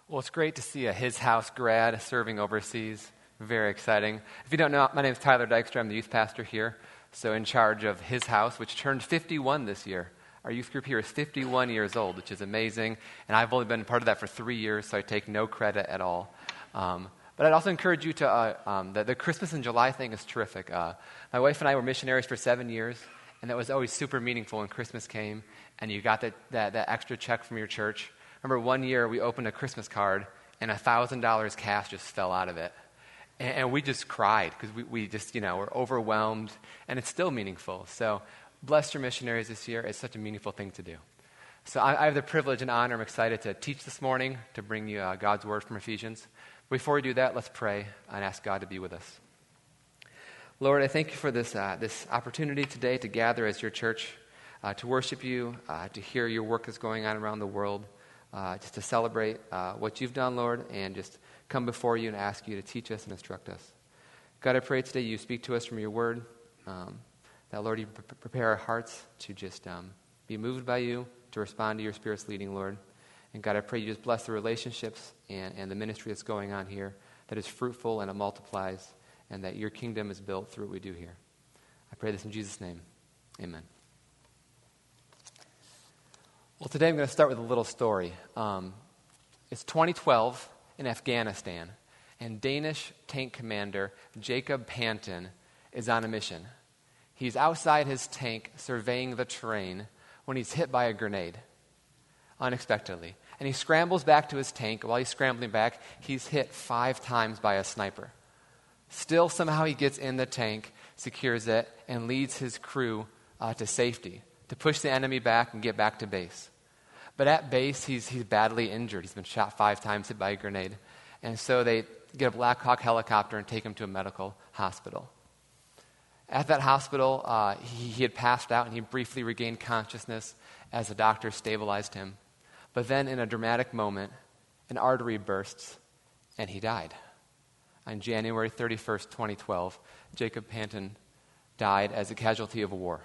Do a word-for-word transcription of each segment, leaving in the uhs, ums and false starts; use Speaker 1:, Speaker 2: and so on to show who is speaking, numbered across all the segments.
Speaker 1: Well, it's great to see a His House grad serving overseas. Very exciting. If you don't know, my name is Tyler Dykstra. I'm the youth pastor here, so in charge of His House, which turned fifty-one this year. Our youth group here is fifty-one years old, which is amazing, and I've only been part of that for three years, so I take no credit at all. Um, but I'd also encourage you to, uh, um, the, the Christmas in July thing is terrific. Uh, my wife and I were missionaries for seven years, and that was always super meaningful when Christmas came, and you got that, that, that extra check from your church. Remember one year we opened a Christmas card and one thousand dollars cash just fell out of it. And, and we just cried because we, we just, you know, were overwhelmed, and it's still meaningful. So bless your missionaries this year. It's such a meaningful thing to do. So I, I have the privilege and honor. I'm excited to teach this morning, to bring you uh, God's word from Ephesians. Before we do that, let's pray and ask God to be with us. Lord, I thank you for this, uh, this opportunity today to gather as your church, uh, to worship you, uh, to hear your work that's going on around the world. Uh, just to celebrate uh, what you've done, Lord, and just come before you and ask you to teach us and instruct us. God, I pray today you speak to us from your word, um, that, Lord, you pre- prepare our hearts to just um, be moved by you, to respond to your Spirit's leading, Lord. And God, I pray you just bless the relationships and, and the ministry that's going on here, that is fruitful and it multiplies, and that your kingdom is built through what we do here. I pray this in Jesus' name. Amen. Well, today I'm going to start with a little story. Um, it's twenty twelve in Afghanistan, and Danish tank commander Jacob Panton is on a mission. He's outside his tank surveying the terrain when he's hit by a grenade, unexpectedly. And he scrambles back to his tank. While he's scrambling back, he's hit five times by a sniper. Still, somehow he gets in the tank, secures it, and leads his crew uh, to safety, to push the enemy back and get back to base. But at base, he's he's badly injured. He's been shot five times, hit by a grenade. And so they get a Black Hawk helicopter and take him to a medical hospital. At that hospital, uh, he, he had passed out, and he briefly regained consciousness as the doctor stabilized him. But then, in a dramatic moment, an artery bursts, and he died. On January thirty-first, twenty twelve, Jacob Panton died as a casualty of war.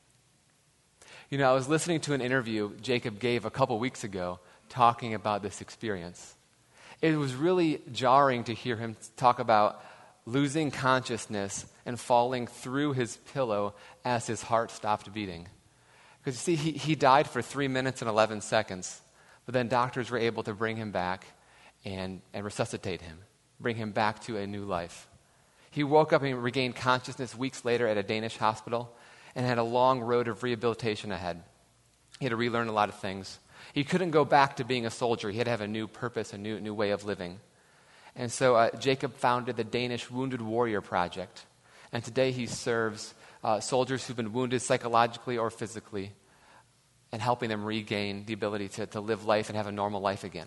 Speaker 1: You know, I was listening to an interview Jacob gave a couple weeks ago talking about this experience. It was really jarring to hear him talk about losing consciousness and falling through his pillow as his heart stopped beating. Because you see, he, he died for three minutes and eleven seconds, but then doctors were able to bring him back and, and resuscitate him, bring him back to a new life. He woke up and regained consciousness weeks later at a Danish hospital, and had a long road of rehabilitation ahead. He had to relearn a lot of things. He couldn't go back to being a soldier. He had to have a new purpose, a new new way of living. And so uh, Jacob founded the Danish Wounded Warrior Project. And today he serves uh, soldiers who've been wounded psychologically or physically, and helping them regain the ability to, to live life and have a normal life again.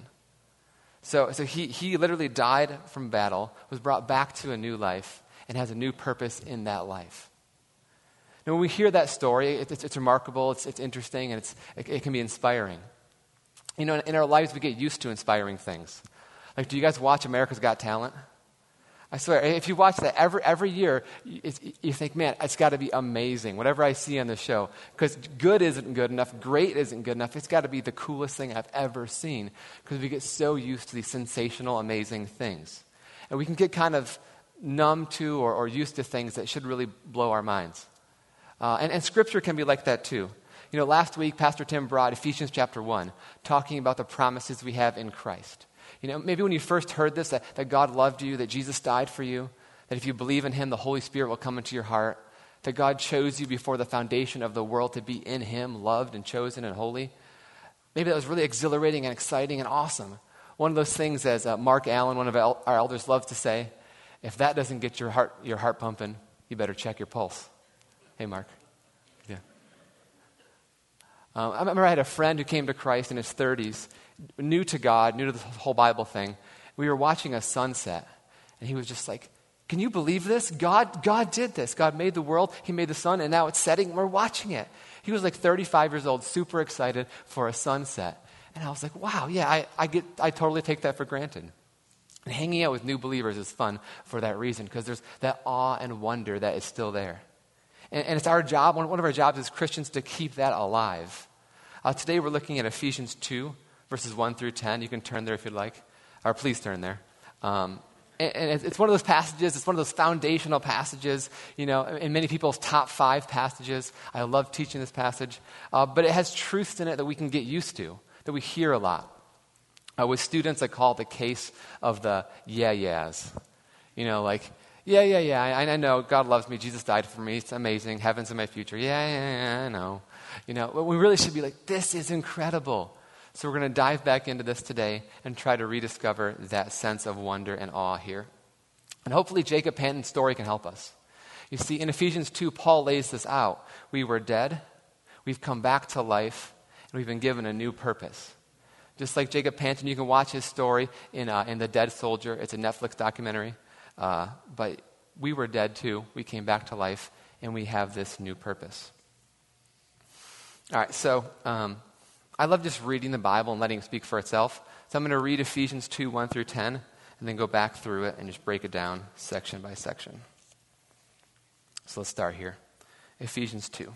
Speaker 1: So, so he, he literally died from battle, was brought back to a new life, and has a new purpose in that life. Now, when we hear that story, it, it's, it's remarkable, it's, it's interesting, and it's, it, it can be inspiring. You know, in, in our lives, we get used to inspiring things. Like, do you guys watch America's Got Talent? I swear, if you watch that every every year, it's, you think, man, it's got to be amazing, whatever I see on the show. Because good isn't good enough, great isn't good enough. It's got to be the coolest thing I've ever seen. Because we get so used to these sensational, amazing things. And we can get kind of numb to or, or used to things that should really blow our minds. Uh, and, and Scripture can be like that too. You know, last week, Pastor Tim brought Ephesians chapter one, talking about the promises we have in Christ. You know, maybe when you first heard this, that, that God loved you, that Jesus died for you, that if you believe in him, the Holy Spirit will come into your heart, that God chose you before the foundation of the world to be in him, loved and chosen and holy. Maybe that was really exhilarating and exciting and awesome. One of those things, as uh, Mark Allen, one of our elders, loves to say, if that doesn't get your heart your heart pumping, you better check your pulse. Hey, Mark. Yeah. Um, I remember I had a friend who came to Christ in his thirties, new to God, new to the whole Bible thing. We were watching a sunset, and he was just like, can you believe this? God, God did this. God made the world. He made the sun, and now it's setting, and we're watching it. He was like thirty-five years old, super excited for a sunset. And I was like, wow, yeah, I, I get, I totally take that for granted. And hanging out with new believers is fun for that reason, because there's that awe and wonder that is still there. And, and it's our job, one, one of our jobs as Christians, to keep that alive. Uh, today we're looking at Ephesians two, verses one through ten. You can turn there if you'd like. Or please turn there. Um, and and it's, it's one of those passages, it's one of those foundational passages, you know, in many people's top five passages. I love teaching this passage. Uh, but it has truths in it that we can get used to, that we hear a lot. Uh, with students, I call it the case of the yeah-yeahs. You know, like, yeah, yeah, yeah, I, I know God loves me. Jesus died for me. It's amazing. Heaven's in my future. Yeah, yeah, yeah, I know. You know, but we really should be like, this is incredible. So we're going to dive back into this today and try to rediscover that sense of wonder and awe here. And hopefully Jacob Panton's story can help us. You see, in Ephesians two, Paul lays this out. We were dead. We've come back to life. And we've been given a new purpose. Just like Jacob Panton, you can watch his story in, uh, in The Dead Soldier. It's a Netflix documentary. Uh, but we were dead too. We came back to life, and we have this new purpose. All right, so um, I love just reading the Bible and letting it speak for itself. So I'm going to read Ephesians two, one through ten, and then go back through it and just break it down section by section. So let's start here. Ephesians two.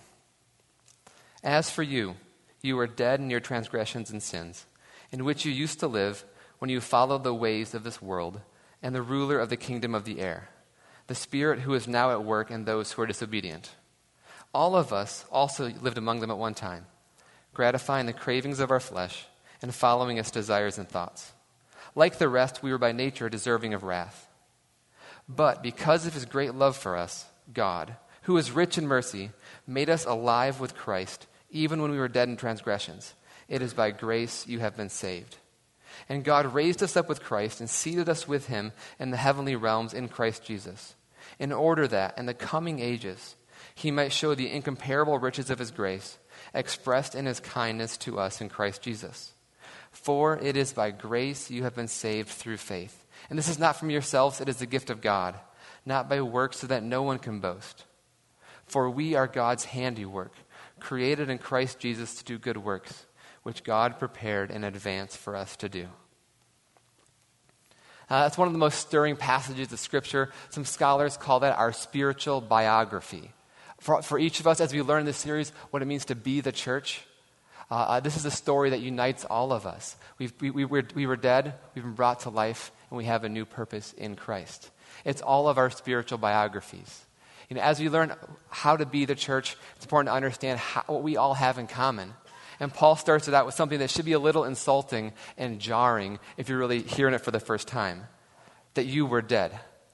Speaker 1: As for you, you were dead in your transgressions and sins, in which you used to live when you followed the ways of this world and the ruler of the kingdom of the air, the spirit who is now at work in those who are disobedient. All of us also lived among them at one time, gratifying the cravings of our flesh and following its desires and thoughts. Like the rest, we were by nature deserving of wrath. But because of his great love for us, God, who is rich in mercy, made us alive with Christ, even when we were dead in transgressions. It is by grace you have been saved. And God raised us up with Christ and seated us with him in the heavenly realms in Christ Jesus, in order that, in the coming ages, he might show the incomparable riches of his grace, expressed in his kindness to us in Christ Jesus. For it is by grace you have been saved through faith. And this is not from yourselves, it is the gift of God, not by works so that no one can boast. For we are God's handiwork, created in Christ Jesus to do good works, which God prepared in advance for us to do. Uh, that's one of the most stirring passages of Scripture. Some scholars call that our spiritual biography. For, for each of us, as we learn this series, what it means to be the church, uh, uh, this is a story that unites all of us. We've, we, we, were, we were dead, we've been brought to life, and we have a new purpose in Christ. It's all of our spiritual biographies. You know, as we learn how to be the church, it's important to understand how, what we all have in common. And Paul starts it out with something that should be a little insulting and jarring if you're really hearing it for the first time, that you were dead.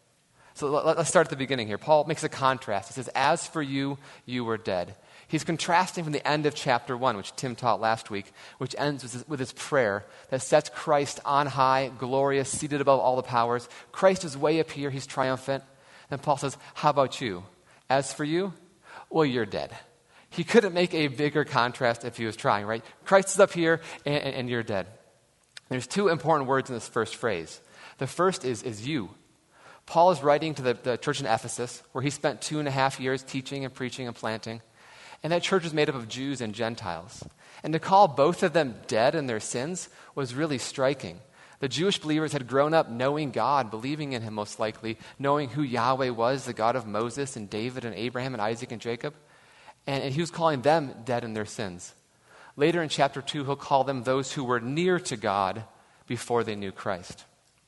Speaker 1: So let's start at the beginning here. Paul makes a contrast. He says, as for you, you were dead. He's contrasting from the end of chapter one, which Tim taught last week, which ends with his, with his prayer that sets Christ on high, glorious, seated above all the powers. Christ is way up here. He's triumphant. And Paul says, how about you? As for you, well, you're dead. He couldn't make a bigger contrast if he was trying, right? Christ is up here, and, and you're dead. There's two important words in this first phrase. The first is, is you. Paul is writing to the, the church in Ephesus, where he spent two and a half years teaching and preaching and planting. And that church was made up of Jews and Gentiles. And to call both of them dead in their sins was really striking. The Jewish believers had grown up knowing God, believing in him most likely, knowing who Yahweh was, the God of Moses and David and Abraham and Isaac and Jacob. And, and he was calling them dead in their sins. Later in chapter two, he'll call them those who were near to God before they knew Christ.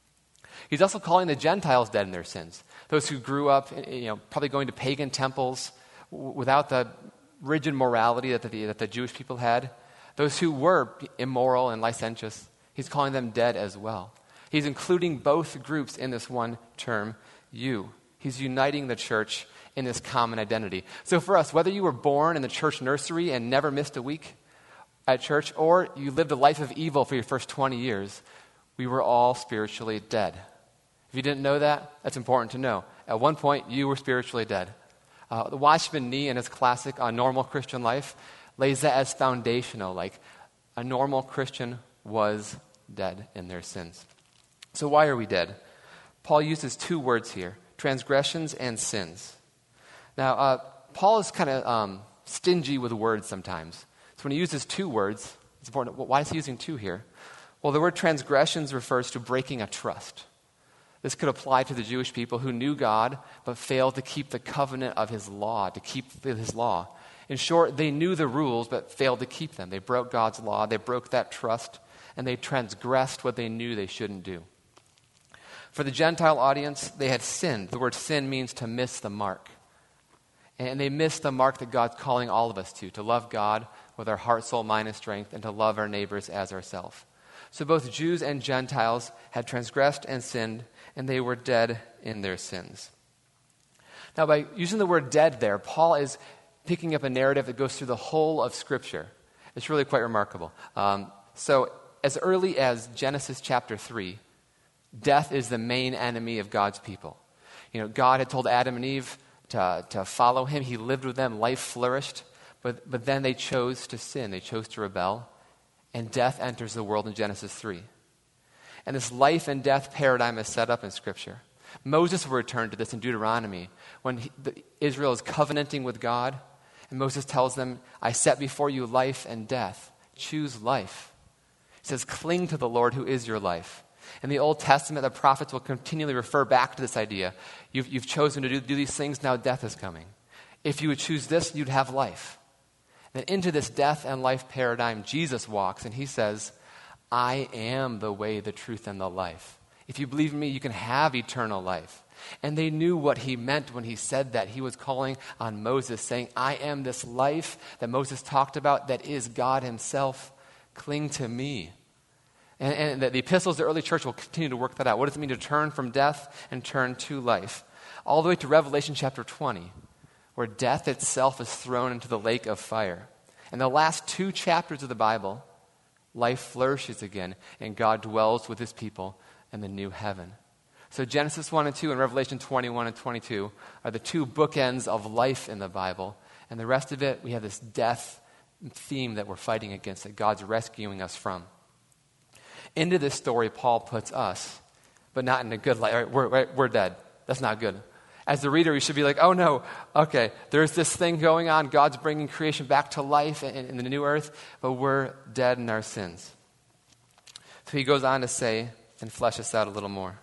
Speaker 1: He's also calling the Gentiles dead in their sins. Those who grew up, you know, probably going to pagan temples w- without the rigid morality that the, that the Jewish people had. Those who were immoral and licentious. He's calling them dead as well. He's including both groups in this one term, you. He's uniting the church in this common identity. So for us, whether you were born in the church nursery and never missed a week at church, or you lived a life of evil for your first twenty years, we were all spiritually dead. If you didn't know that, that's important to know. At one point, you were spiritually dead. Uh, the Watchman Nee, in his classic On Normal Christian Life, lays that as foundational, like a normal Christian was dead in their sins. So why are we dead? Paul uses two words here, transgressions and sins. Now, uh, Paul is kind of um, stingy with words sometimes. So when he uses two words, it's important. Why is he using two here? Well, the word transgressions refers to breaking a trust. This could apply to the Jewish people who knew God but failed to keep the covenant of his law, to keep his law. In short, they knew the rules but failed to keep them. They broke God's law, they broke that trust, and they transgressed what they knew they shouldn't do. For the Gentile audience, they had sinned. The word sin means to miss the mark. And they missed the mark that God's calling all of us to, to love God with our heart, soul, mind, and strength, and to love our neighbors as ourselves. So both Jews and Gentiles had transgressed and sinned, and they were dead in their sins. Now, by using the word dead there, Paul is picking up a narrative that goes through the whole of Scripture. It's really quite remarkable. Um, so as early as Genesis chapter three, death is the main enemy of God's people. You know, God had told Adam and Eve to, to follow him. He lived with them. Life flourished. But, but then they chose to sin. They chose to rebel. And death enters the world in Genesis three. And this life and death paradigm is set up in Scripture. Moses will return to this in Deuteronomy when he, the, Israel is covenanting with God. And Moses tells them, I set before you life and death. Choose life. He says, cling to the Lord who is your life. In the Old Testament, the prophets will continually refer back to this idea. You've, you've chosen to do, do these things, now death is coming. If you would choose this, you'd have life. Then into this death and life paradigm, Jesus walks, and he says, I am the way, the truth, and the life. If you believe in me, you can have eternal life. And they knew what he meant when he said that. He was calling on Moses, saying, I am this life that Moses talked about that is God himself. Cling to me. And, and the, the epistles of the early church will continue to work that out. What does it mean to turn from death and turn to life? All the way to Revelation chapter twenty, where death itself is thrown into the lake of fire. In the last two chapters of the Bible, life flourishes again, and God dwells with his people in the new heaven. So Genesis one and two and Revelation twenty-one and twenty-two are the two bookends of life in the Bible. And the rest of it, we have this death theme that we're fighting against, that God's rescuing us from. Into this story, Paul puts us, but not in a good light. Right, we're, we're dead. That's not good. As the reader, you should be like, oh no, okay, there's this thing going on. God's bringing creation back to life in, in the new earth, but we're dead in our sins. So he goes on to say, and flesh this out a little more.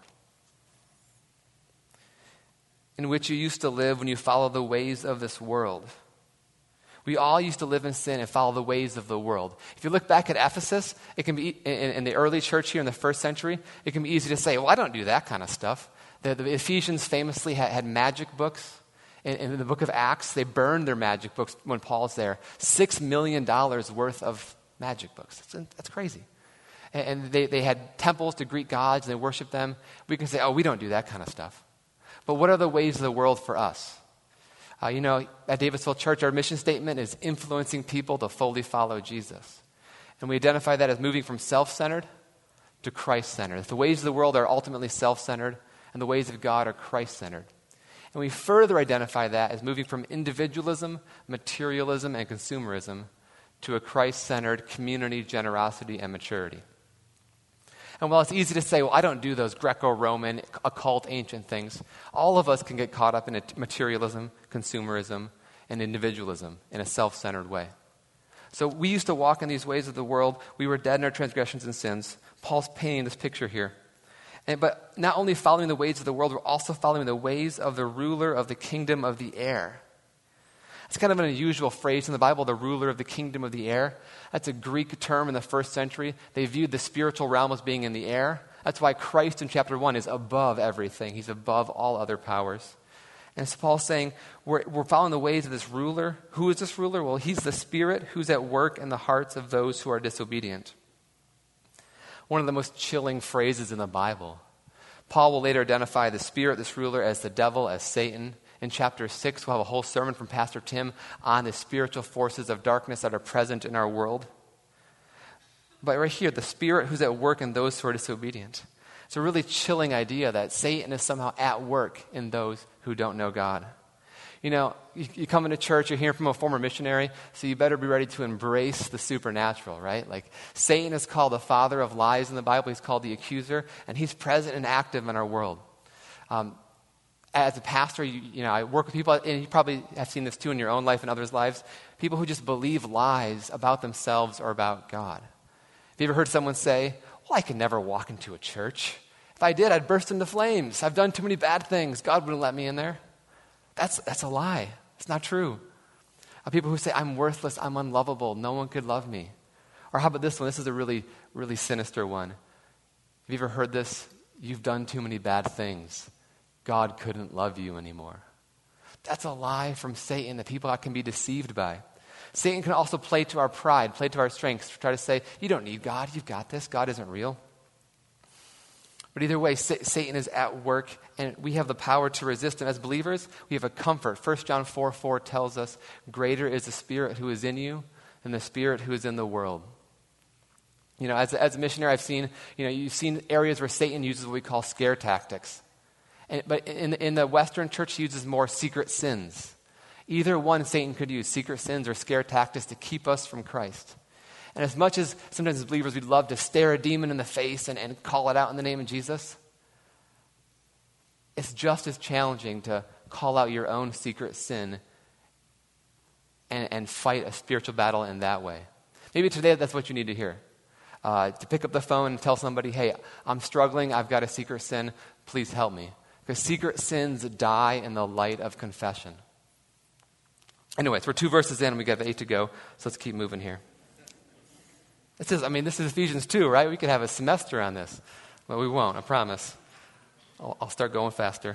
Speaker 1: In which you used to live when you followed the ways of this world. We all used to live in sin and follow the ways of the world. If you look back at Ephesus, it can be in, in the early church here in the first century, it can be easy to say, well, I don't do that kind of stuff. The, the Ephesians famously had, had magic books. In, in the book of Acts, they burned their magic books when Paul's there. Six million dollars worth of magic books. That's, that's crazy. And, and they, they had temples to Greek gods, and they worshiped them. We can say, oh, we don't do that kind of stuff. But what are the ways of the world for us? Uh, you know, at Davisville Church, our mission statement is influencing people to fully follow Jesus. And we identify that as moving from self-centered to Christ-centered. The ways of the world are ultimately self-centered, and the ways of God are Christ-centered. And we further identify that as moving from individualism, materialism, and consumerism to a Christ-centered community, generosity, and maturity. And while it's easy to say, well, I don't do those Greco-Roman, occult, ancient things, all of us can get caught up in materialism, consumerism, and individualism in a self-centered way. So we used to walk in these ways of the world. We were dead in our transgressions and sins. Paul's painting this picture here. And, but not only following the ways of the world, we're also following the ways of the ruler of the kingdom of the air. It's kind of an unusual phrase in the Bible, the ruler of the kingdom of the air. That's a Greek term in the first century. They viewed the spiritual realm as being in the air. That's why Christ in chapter one is above everything. He's above all other powers. And so Paul's saying, we're, we're following the ways of this ruler. Who is this ruler? Well, he's the Spirit who's at work in the hearts of those who are disobedient. One of the most chilling phrases in the Bible. Paul will later identify the Spirit, this ruler, as the devil, as Satan. In chapter six, we'll have a whole sermon from Pastor Tim on the spiritual forces of darkness that are present in our world. But right here, the Spirit who's at work in those who are disobedient. It's a really chilling idea that Satan is somehow at work in those who don't know God. You know, you, you come into church, you're hearing from a former missionary, so you better be ready to embrace the supernatural, right? Like, Satan is called the father of lies in the Bible. He's called the accuser, and he's present and active in our world. Um, As a pastor, you, you know, I work with people, and you probably have seen this too in your own life and others' lives, people who just believe lies about themselves or about God. Have you ever heard someone say, well, I could never walk into a church. If I did, I'd burst into flames. I've done too many bad things. God wouldn't let me in there. That's, that's a lie. It's not true. Uh, people who say, I'm worthless, I'm unlovable, no one could love me. Or how about this one? This is a really, really sinister one. Have you ever heard this? you've done too many bad things. God couldn't love you anymore. That's a lie from Satan that people can be deceived by. Satan can also play to our pride, play to our strengths, try to say, you don't need God, you've got this, God isn't real. But either way, Satan is at work, and we have the power to resist him. As believers, we have a comfort. First John four four tells us, greater is the Spirit who is in you than the spirit who is in the world. You know, as a, as a missionary, I've seen, you know, you've seen areas where Satan uses what we call scare tactics. And, but in, in the Western church, he uses more secret sins. Either one Satan could use, secret sins or scare tactics to keep us from Christ. And as much as sometimes as believers we'd love to stare a demon in the face and, and call it out in the name of Jesus, it's just as challenging to call out your own secret sin and, and fight a spiritual battle in that way. Maybe today that's what you need to hear. Uh, to pick up the phone and tell somebody, hey, I'm struggling, I've got a secret sin, please help me. Because secret sins die in the light of confession. Anyways, we're two verses in and we got eight to go, so let's keep moving here. This is, I mean, this is Ephesians two, right? We could have a semester on this. Well, we won't, I promise. I'll, I'll start going faster.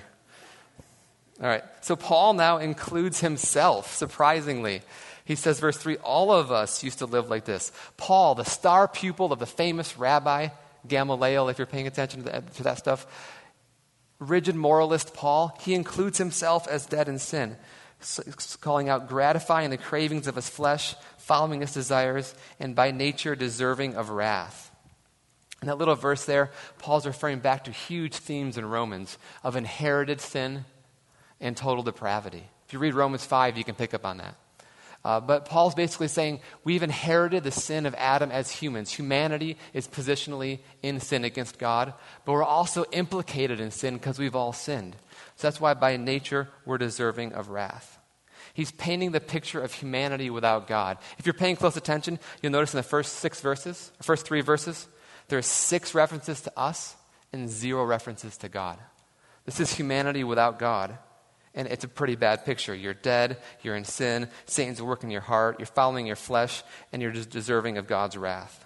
Speaker 1: All right, so Paul now includes himself, surprisingly. He says, verse three, all of us used to live like this. Paul, the star pupil of the famous rabbi, Gamaliel, if you're paying attention to that, to that stuff, rigid moralist Paul, he includes himself as dead in sin, calling out gratifying the cravings of his flesh, following his desires, and by nature deserving of wrath. In that little verse there, Paul's referring back to huge themes in Romans of inherited sin and total depravity. If you read Romans five, you can pick up on that. Uh, but Paul's basically saying we've inherited the sin of Adam as humans. Humanity is positionally in sin against God, but we're also implicated in sin because we've all sinned. So that's why by nature we're deserving of wrath. He's painting the picture of humanity without God. If you're paying close attention, you'll notice in the first six verses, first three verses, there are six references to us and zero references to God. This is humanity without God. And it's a pretty bad picture. You're dead, you're in sin, Satan's working your heart, you're following your flesh, and you're just deserving of God's wrath.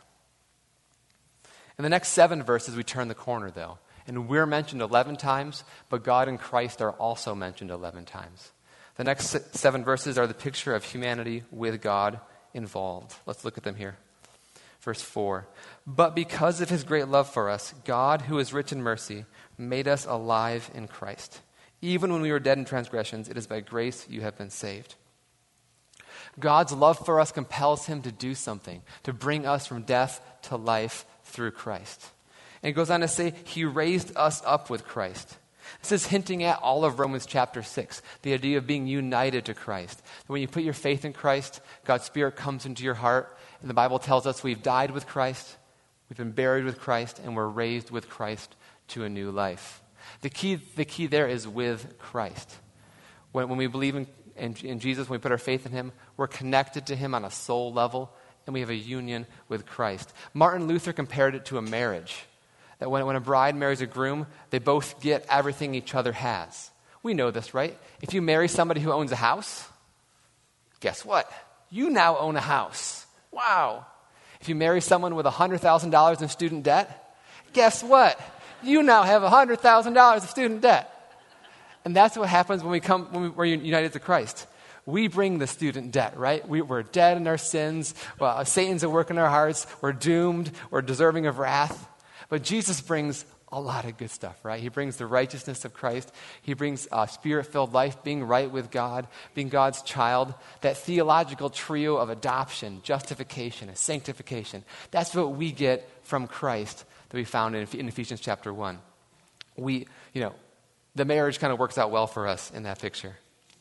Speaker 1: In the next seven verses, we turn the corner, though. And we're mentioned eleven times, but God and Christ are also mentioned eleven times. The next seven verses are the picture of humanity with God involved. Let's look at them here. Verse four. But because of his great love for us, God, who is rich in mercy, made us alive in Christ. Even when we were dead in transgressions, it is by grace you have been saved. God's love for us compels him to do something, to bring us from death to life through Christ. And it goes on to say, he raised us up with Christ. This is hinting at all of Romans chapter six, the idea of being united to Christ. When you put your faith in Christ, God's Spirit comes into your heart, and the Bible tells us we've died with Christ, we've been buried with Christ, and we're raised with Christ to a new life. The key, the key there is with Christ. When, when we believe in, in, in Jesus, when we put our faith in him, we're connected to him on a soul level, and we have a union with Christ. Martin Luther compared it to a marriage. That when, when a bride marries a groom, they both get everything each other has. We know this, right? If you marry somebody who owns a house, guess what? You now own a house. Wow. If you marry someone with one hundred thousand dollars in student debt, guess what? You now have one hundred thousand dollars of student debt. And that's what happens when we come when we, we're united to Christ. We bring the student debt, right? We, we're dead in our sins. Well, Satan's at work in our hearts. We're doomed. We're deserving of wrath. But Jesus brings a lot of good stuff, right? He brings the righteousness of Christ. He brings a spirit-filled life, being right with God, being God's child. That theological trio of adoption, justification, and sanctification. That's what we get from Christ that we found in, in Ephesians chapter one. We, you know, the marriage kind of works out well for us in that picture.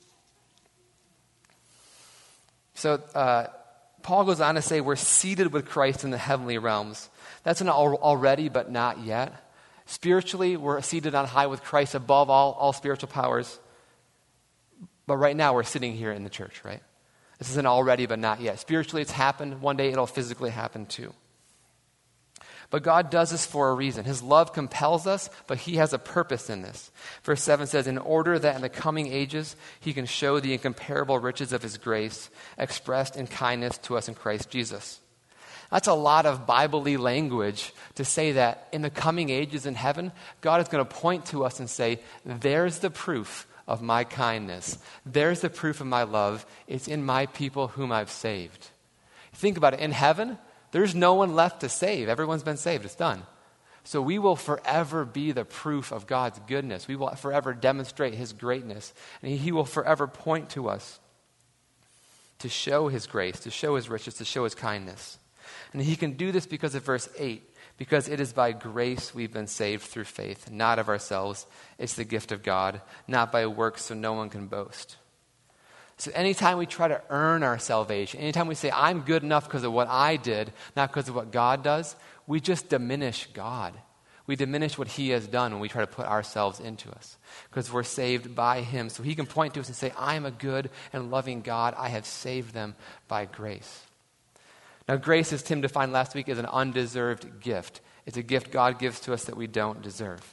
Speaker 1: So uh, Paul goes on to say we're seated with Christ in the heavenly realms. That's an al- already but not yet. Spiritually, we're seated on high with Christ above all, all spiritual powers. But right now, we're sitting here in the church, right? This is an already but not yet. Spiritually, it's happened. One day, it'll physically happen too. But God does this for a reason. His love compels us, but he has a purpose in this. Verse seven says, in order that in the coming ages he can show the incomparable riches of his grace expressed in kindness to us in Christ Jesus. That's a lot of Bible-y language to say that in the coming ages in heaven, God is going to point to us and say, there's the proof of my kindness. There's the proof of my love. It's in my people whom I've saved. Think about it. In heaven, there's no one left to save. Everyone's been saved. It's done. So we will forever be the proof of God's goodness. We will forever demonstrate his greatness. And he will forever point to us to show his grace, to show his riches, to show his kindness. And he can do this because of verse eight. Because it is by grace we've been saved through faith, not of ourselves. It's the gift of God, not by works, so no one can boast. So anytime we try to earn our salvation, anytime we say, I'm good enough because of what I did, not because of what God does, we just diminish God. We diminish what he has done when we try to put ourselves into us. Because we're saved by him. So he can point to us and say, I am a good and loving God. I have saved them by grace. Now, grace, as Tim defined last week, is an undeserved gift. It's a gift God gives to us that we don't deserve.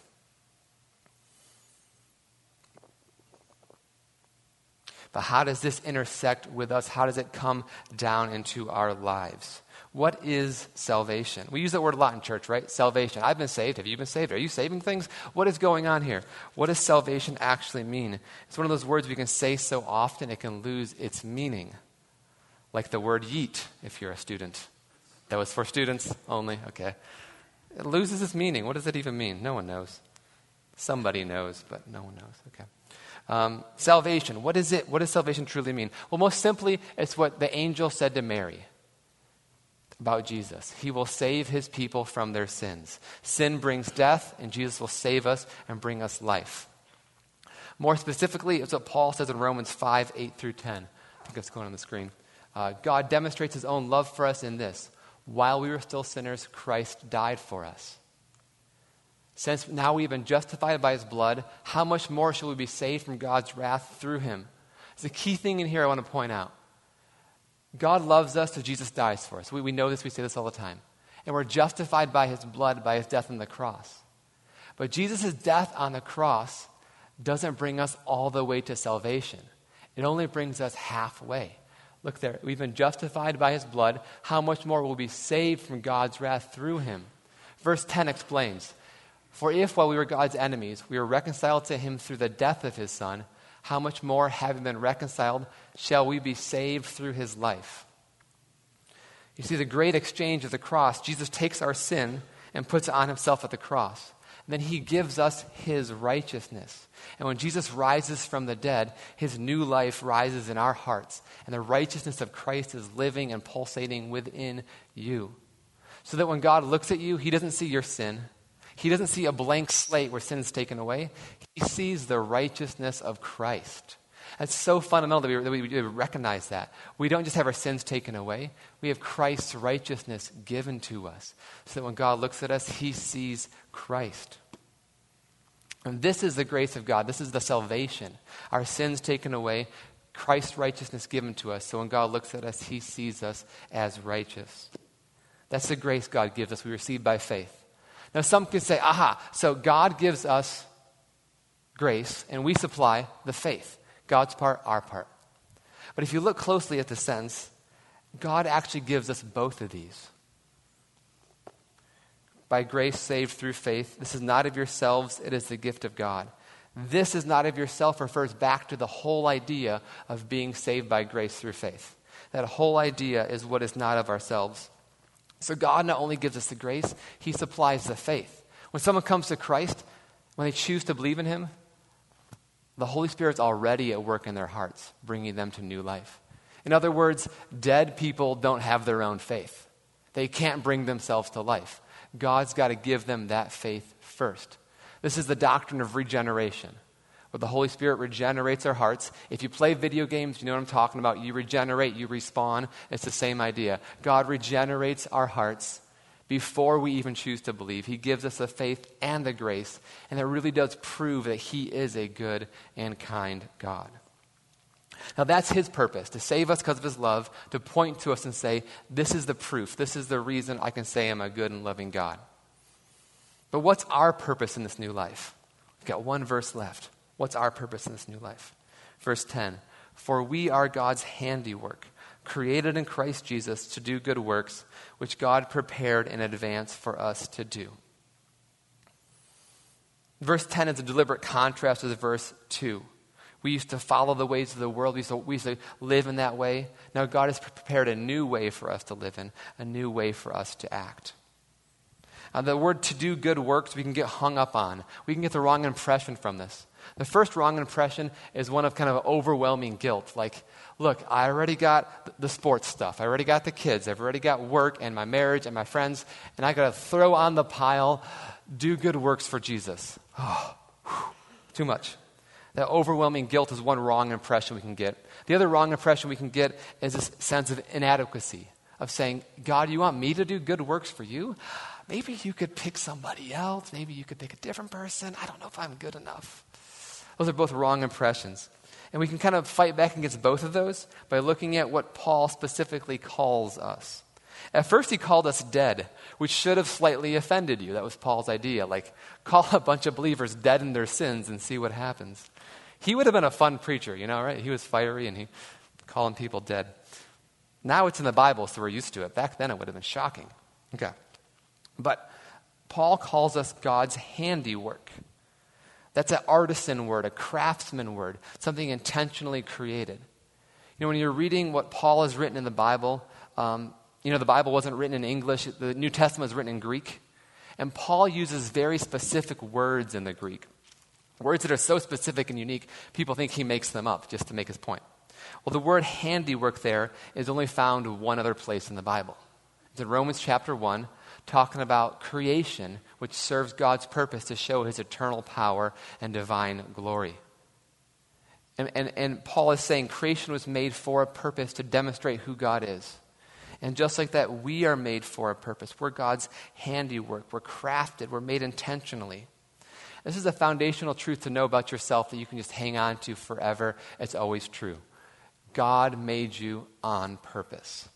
Speaker 1: But how does this intersect with us? How does it come down into our lives? What is salvation? We use that word a lot in church, right? Salvation. I've been saved. Have you been saved? Are you saving things? What is going on here? What does salvation actually mean? It's one of those words we can say so often it can lose its meaning. Like the word yeet, if you're a student. That was for students only? Okay. It loses its meaning. What does it even mean? No one knows. Somebody knows, but no one knows. Okay. Um, salvation. What is it? What does salvation truly mean? Well, most simply, it's what the angel said to Mary about Jesus. He will save his people from their sins. Sin brings death, and Jesus will save us and bring us life. More specifically, it's what Paul says in Romans five, eight through ten. I think that's going on the screen. Uh, God demonstrates his own love for us in this. While we were still sinners, Christ died for us. Since now we've been justified by his blood, how much more shall we be saved from God's wrath through him? There's a key thing in here I want to point out. God loves us, so Jesus dies for us. We, we know this, we say this all the time. And we're justified by his blood, by his death on the cross. But Jesus' death on the cross doesn't bring us all the way to salvation. It only brings us halfway. Look there, we've been justified by his blood. How much more will we be saved from God's wrath through him? Verse ten explains, for if while we were God's enemies, we were reconciled to him through the death of his son, how much more, having been reconciled, shall we be saved through his life? You see, the great exchange of the cross, Jesus takes our sin and puts it on himself at the cross. And then he gives us his righteousness. And when Jesus rises from the dead, his new life rises in our hearts. And the righteousness of Christ is living and pulsating within you. So that when God looks at you, he doesn't see your sin. He doesn't see a blank slate where sin is taken away. He sees the righteousness of Christ. It's so fundamental that we, that we recognize that. We don't just have our sins taken away. We have Christ's righteousness given to us. So that when God looks at us, he sees Christ. And this is the grace of God. This is the salvation. Our sins taken away, Christ's righteousness given to us. So when God looks at us, he sees us as righteous. That's the grace God gives us. We receive by faith. Now some can say, aha, so God gives us grace and we supply the faith. God's part, our part. But if you look closely at the sentence, God actually gives us both of these. By grace saved through faith. This is not of yourselves, it is the gift of God. This is not of yourself refers back to the whole idea of being saved by grace through faith. That whole idea is what is not of ourselves. So God not only gives us the grace, he supplies the faith. When someone comes to Christ, when they choose to believe in him, the Holy Spirit's already at work in their hearts, bringing them to new life. In other words, dead people don't have their own faith. They can't bring themselves to life. God's got to give them that faith first. This is the doctrine of regeneration, where the Holy Spirit regenerates our hearts. If you play video games, you know what I'm talking about. You regenerate, you respawn. It's the same idea. God regenerates our hearts before we even choose to believe. He gives us the faith and the grace, and it really does prove that he is a good and kind God. Now that's his purpose, to save us because of his love, to point to us and say, this is the proof, this is the reason I can say I'm a good and loving God. But what's our purpose in this new life? We've got one verse left. What's our purpose in this new life? Verse ten, for we are God's handiwork, created in Christ Jesus to do good works, which God prepared in advance for us to do. Verse ten is a deliberate contrast with verse two. We used to follow the ways of the world. We used, to, we used to live in that way. Now God has prepared a new way for us to live in, a new way for us to act. Uh, the word to do good works we can get hung up on. We can get the wrong impression from this. The first wrong impression is one of kind of overwhelming guilt. Like, look, I already got the sports stuff. I already got the kids. I've already got work and my marriage and my friends. And I got to throw on the pile, do good works for Jesus. Oh, whew, too much. That overwhelming guilt is one wrong impression we can get. The other wrong impression we can get is this sense of inadequacy, of saying, God, you want me to do good works for you? Maybe you could pick somebody else. Maybe you could pick a different person. I don't know if I'm good enough. Those are both wrong impressions. And we can kind of fight back against both of those by looking at what Paul specifically calls us. At first, he called us dead, which should have slightly offended you. That was Paul's idea. Like, call a bunch of believers dead in their sins and see what happens. He would have been a fun preacher, you know, right? He was fiery and he calling people dead. Now it's in the Bible, so we're used to it. Back then, it would have been shocking. Okay. But Paul calls us God's handiwork. That's an artisan word, a craftsman word, something intentionally created. You know, when you're reading what Paul has written in the Bible, um, you know, the Bible wasn't written in English. The New Testament was written in Greek. And Paul uses very specific words in the Greek. Words that are so specific and unique, people think he makes them up just to make his point. Well, the word handiwork there is only found one other place in the Bible. It's in Romans chapter one, talking about creation, which serves God's purpose to show his eternal power and divine glory. And, and, and Paul is saying creation was made for a purpose to demonstrate who God is. And just like that, we are made for a purpose. We're God's handiwork. We're crafted. We're made intentionally. This is a foundational truth to know about yourself that you can just hang on to forever. It's always true. God made you on purpose.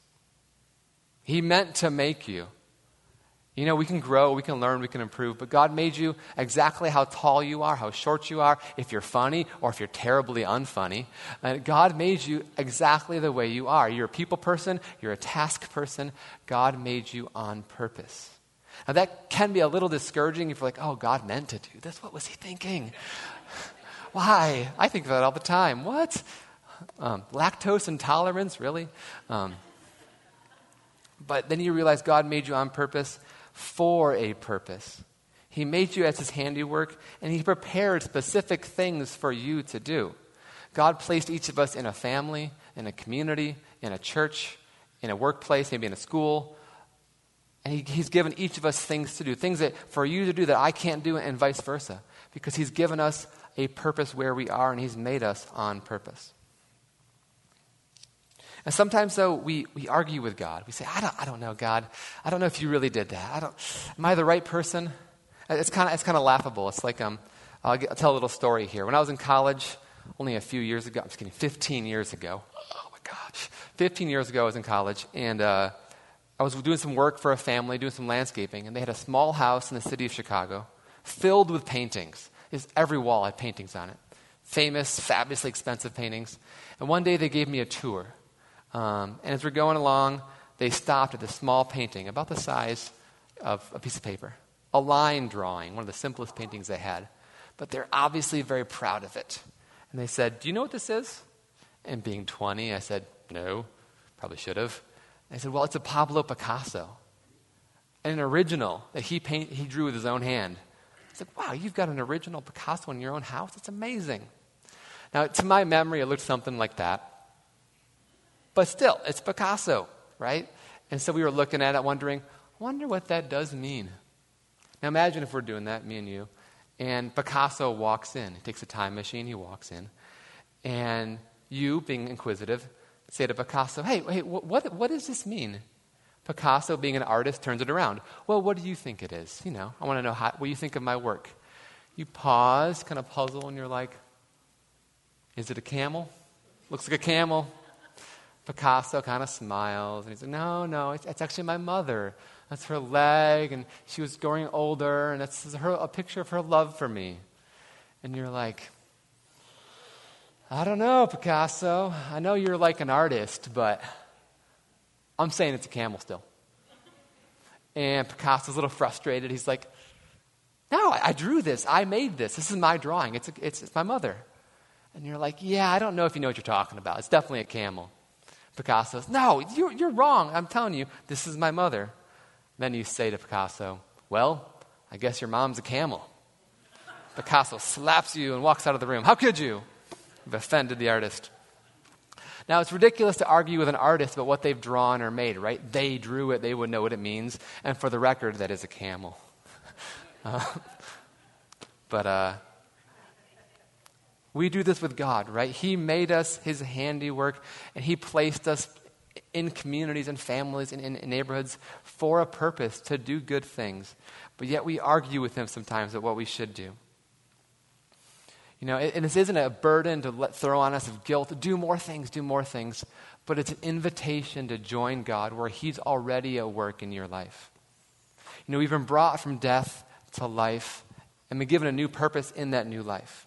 Speaker 1: He meant to make you. You know, we can grow, we can learn, we can improve, but God made you exactly how tall you are, how short you are, if you're funny or if you're terribly unfunny. And God made you exactly the way you are. You're a people person, you're a task person. God made you on purpose. Now that can be a little discouraging if you're like, oh, God meant to do this. What was he thinking? Why? I think of that all the time. What? Um, lactose intolerance, really? Um, but then you realize God made you on purpose for a purpose. He made you as his handiwork, and he prepared specific things for you to do. God placed each of us in a family, in a community, in a church, in a workplace, maybe in a school. And he, he's given each of us things to do, things that for you to do that I can't do, and vice versa. Because he's given us a purpose where we are, and he's made us on purpose. And sometimes, though, we, we argue with God. We say, I don't, I don't know, God. I don't know if you really did that. I don't. Am I the right person? It's kind of it's kind of laughable. It's like um, I'll, get, I'll tell a little story here. When I was in college, only a few years ago, I'm just kidding, fifteen years ago. Oh my gosh, fifteen years ago, I was in college, and uh, I was doing some work for a family, doing some landscaping, and they had a small house in the city of Chicago, filled with paintings. Just every wall had paintings on it, famous, fabulously expensive paintings. And one day they gave me a tour. Um, and as we're going along, they stopped at this small painting, about the size of a piece of paper, a line drawing, one of the simplest paintings they had. But they're obviously very proud of it. And they said, do you know what this is? And being twenty, I said, no, probably should have. And they said, well, it's a Pablo Picasso, an original that he paint, he drew with his own hand. I said, wow, you've got an original Picasso in your own house? It's amazing. Now, to my memory, it looked something like that. But still, it's Picasso, right? And so we were looking at it wondering, I wonder what that does mean. Now imagine if we're doing that, me and you, and Picasso walks in. He takes a time machine, he walks in. And you, being inquisitive, say to Picasso, hey, hey, what, what does this mean? Picasso, being an artist, turns it around. Well, what do you think it is? You know, I want to know how, what you think of my work. You pause, kind of puzzle, and you're like, is it a camel? Looks like a camel. Picasso kind of smiles, and he's like, no, no, it's, it's actually my mother. That's her leg, and she was growing older, and that's her, a picture of her love for me. And you're like, I don't know, Picasso. I know you're like an artist, but I'm saying it's a camel still. And Picasso's a little frustrated. He's like, no, I, I drew this. I made this. This is my drawing. It's, a, it's, it's my mother. And you're like, yeah, I don't know if you know what you're talking about. It's definitely a camel. Picasso says, no, you're, you're wrong. I'm telling you, this is my mother. Then you say to Picasso, well, I guess your mom's a camel. Picasso slaps you and walks out of the room. How could you? You've offended the artist. Now, it's ridiculous to argue with an artist about what they've drawn or made, right? They drew it. They would know what it means. And for the record, that is a camel. uh, but uh, we do this with God, right? He made us his handiwork, and he placed us in communities and families and in, in neighborhoods for a purpose, to do good things. But yet we argue with him sometimes about what we should do. You know, and this isn't a burden to let, throw on us of guilt. Do more things, do more things. But it's an invitation to join God where he's already at work in your life. You know, we've been brought from death to life and been given a new purpose in that new life.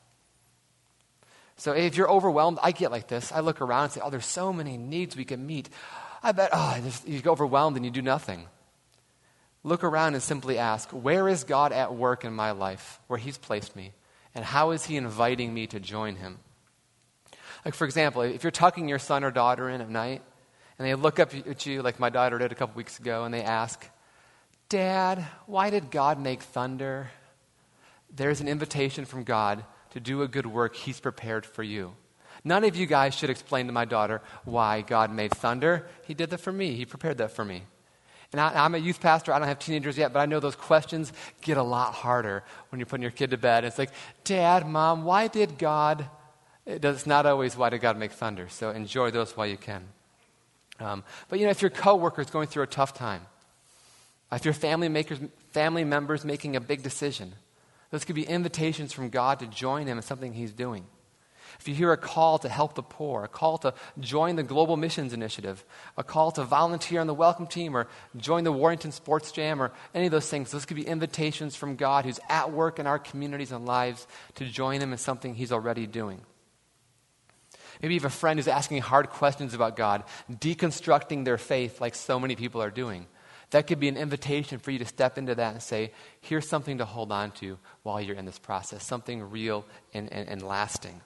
Speaker 1: So if you're overwhelmed, I get like this. I look around and say, oh, there's so many needs we can meet. I bet, oh, you get overwhelmed and you do nothing. Look around and simply ask, where is God at work in my life, where he's placed me? And how is he inviting me to join him? Like, for example, if you're tucking your son or daughter in at night, and they look up at you like my daughter did a couple weeks ago, and they ask, Dad, why did God make thunder? There's an invitation from God to do a good work he's prepared for you. None of you guys should explain to my daughter why God made thunder. He did that for me. He prepared that for me. And I, I'm a youth pastor. I don't have teenagers yet, but I know those questions get a lot harder when you're putting your kid to bed. It's like, Dad, Mom, why did God... It does, it's not always why did God make thunder. So enjoy those while you can. Um, but, you know, if your coworker is going through a tough time, if your family makers, family members making a big decision, those could be invitations from God to join him in something he's doing. If you hear a call to help the poor, a call to join the Global Missions Initiative, a call to volunteer on the Welcome Team or join the Warrington Sports Jam or any of those things, those could be invitations from God who's at work in our communities and lives to join him in something he's already doing. Maybe you have a friend who's asking hard questions about God, deconstructing their faith like so many people are doing. That could be an invitation for you to step into that and say, here's something to hold on to while you're in this process, something real and, and, and lasting.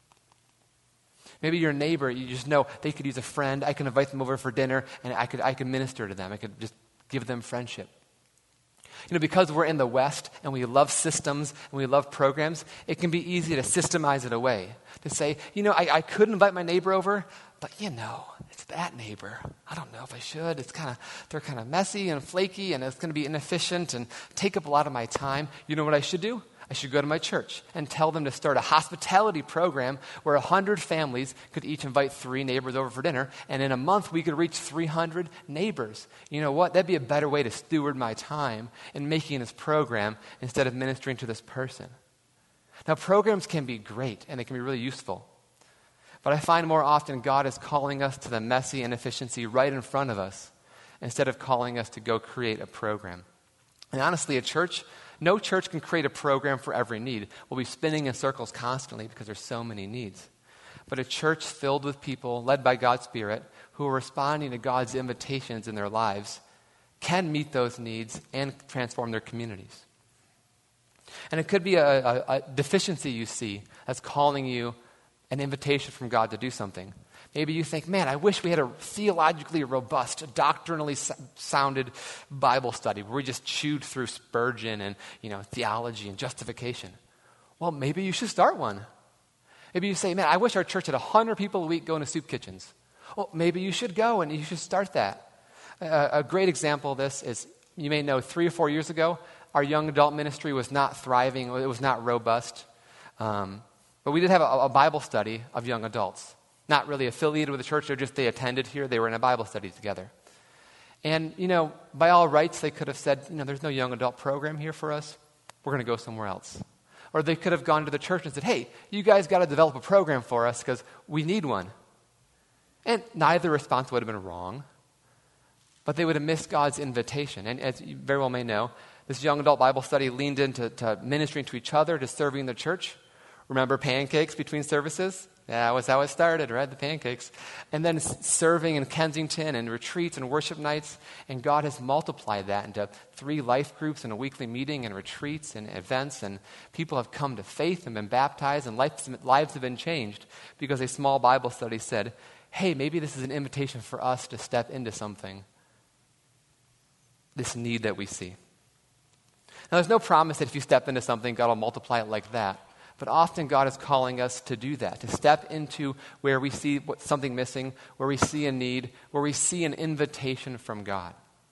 Speaker 1: Maybe your neighbor, you just know they could use a friend. I can invite them over for dinner, and I could I could minister to them. I could just give them friendship. You know, because we're in the West and we love systems and we love programs, it can be easy to systemize it away. To say, you know, I, I could invite my neighbor over, but you know, it's that neighbor. I don't know if I should. It's kind of, they're kind of messy and flaky and it's going to be inefficient and take up a lot of my time. You know what I should do? I should go to my church and tell them to start a hospitality program where one hundred families could each invite three neighbors over for dinner, and in a month we could reach three hundred neighbors. You know what? That'd be a better way to steward my time in making this program instead of ministering to this person. Now, programs can be great, and they can be really useful. But I find more often God is calling us to the messy inefficiency right in front of us instead of calling us to go create a program. And honestly, a church... No church can create a program for every need. We'll be spinning in circles constantly because there's so many needs. But a church filled with people, led by God's Spirit, who are responding to God's invitations in their lives, can meet those needs and transform their communities. And it could be a, a, a deficiency you see that's calling you an invitation from God to do something. Maybe you think, man, I wish we had a theologically robust, doctrinally sounded Bible study where we just chewed through Spurgeon and, you know, theology and justification. Well, maybe you should start one. Maybe you say, man, I wish our church had one hundred people a week going to soup kitchens. Well, maybe you should go and you should start that. Uh, a great example of this is, you may know, three or four years ago, our young adult ministry was not thriving. It was not robust. Um, but we did have a, a Bible study of young adults. Not really affiliated with the church, they're just, they attended here, they were in a Bible study together. And, you know, by all rights, they could have said, you know, there's no young adult program here for us, we're going to go somewhere else. Or they could have gone to the church and said, hey, you guys got to develop a program for us because we need one. And neither response would have been wrong, but they would have missed God's invitation. And as you very well may know, this young adult Bible study leaned into to ministering to each other, to serving the church. Remember pancakes between services? Yeah, that was how it started, right? The pancakes. And then serving in Kensington and retreats and worship nights. And God has multiplied that into three life groups and a weekly meeting and retreats and events. And people have come to faith and been baptized, and lives, lives have been changed because a small Bible study said, hey, maybe this is an invitation for us to step into something, this need that we see. Now, there's no promise that if you step into something, God will multiply it like that. But often God is calling us to do that, to step into where we see what, something missing, where we see a need, where we see an invitation from God.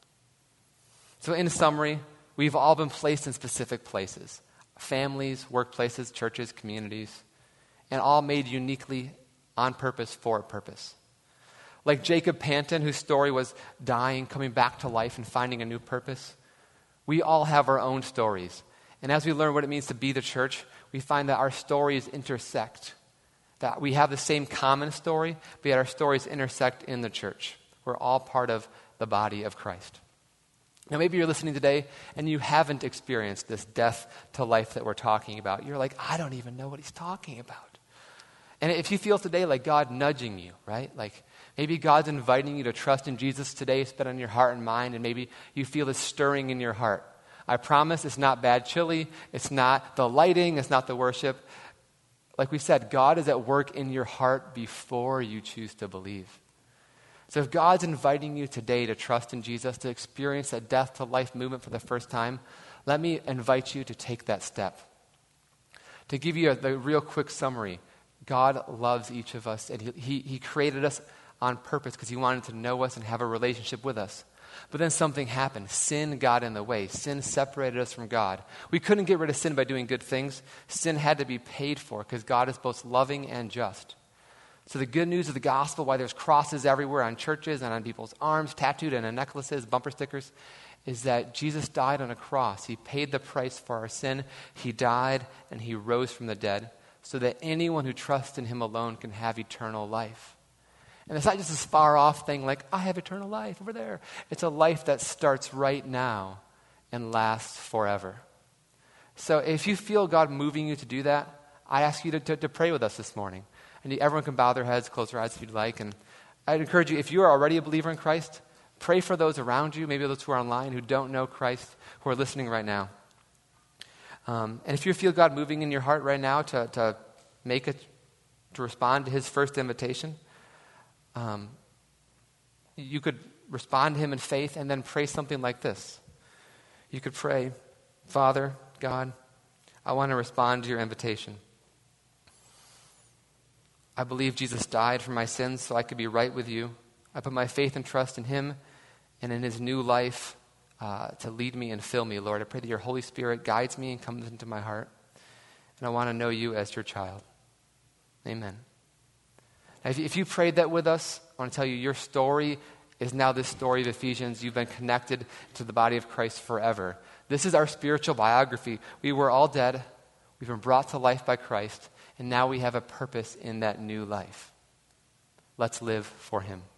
Speaker 1: So in summary, we've all been placed in specific places. Families, workplaces, churches, communities, and all made uniquely on purpose for a purpose. Like Jacob Panton, whose story was dying, coming back to life, and finding a new purpose, we all have our own stories. And as we learn what it means to be the church, we find that our stories intersect. That we have the same common story, but yet our stories intersect in the church. We're all part of the body of Christ. Now, maybe you're listening today and you haven't experienced this death to life that we're talking about. You're like, I don't even know what he's talking about. And if you feel today like God nudging you, right? Like maybe God's inviting you to trust in Jesus today, it's been on your heart and mind, and maybe you feel this stirring in your heart. I promise it's not bad chili. It's not the lighting. It's not the worship. Like we said, God is at work in your heart before you choose to believe. So if God's inviting you today to trust in Jesus, to experience that death to life movement for the first time, let me invite you to take that step. To give you a, the real quick summary, God loves each of us, and he, he, he created us on purpose because he wanted to know us and have a relationship with us. But then something happened. Sin got in the way. Sin separated us from God. We couldn't get rid of sin by doing good things. Sin had to be paid for because God is both loving and just. So the good news of the gospel, why there's crosses everywhere on churches and on people's arms, tattooed and on necklaces, bumper stickers, is that Jesus died on a cross. He paid the price for our sin. He died and he rose from the dead so that anyone who trusts in him alone can have eternal life. And it's not just this far off thing like, I have eternal life over there. It's a life that starts right now and lasts forever. So if you feel God moving you to do that, I ask you to, to, to pray with us this morning. And everyone can bow their heads, close their eyes if you'd like. And I'd encourage you, if you are already a believer in Christ, pray for those around you, maybe those who are online who don't know Christ, who are listening right now. Um, and if you feel God moving in your heart right now to, to make it, to respond to his first invitation, Um, you could respond to him in faith and then pray something like this. You could pray, Father, God, I want to respond to your invitation. I believe Jesus died for my sins so I could be right with you. I put my faith and trust in him and in his new life uh, to lead me and fill me, Lord. I pray that your Holy Spirit guides me and comes into my heart. And I want to know you as your child. Amen. Now, if, if you prayed that with us, I want to tell you your story is now this story of Ephesians. You've been connected to the body of Christ forever. This is our spiritual biography. We were all dead. We've been brought to life by Christ. And now we have a purpose in that new life. Let's live for him.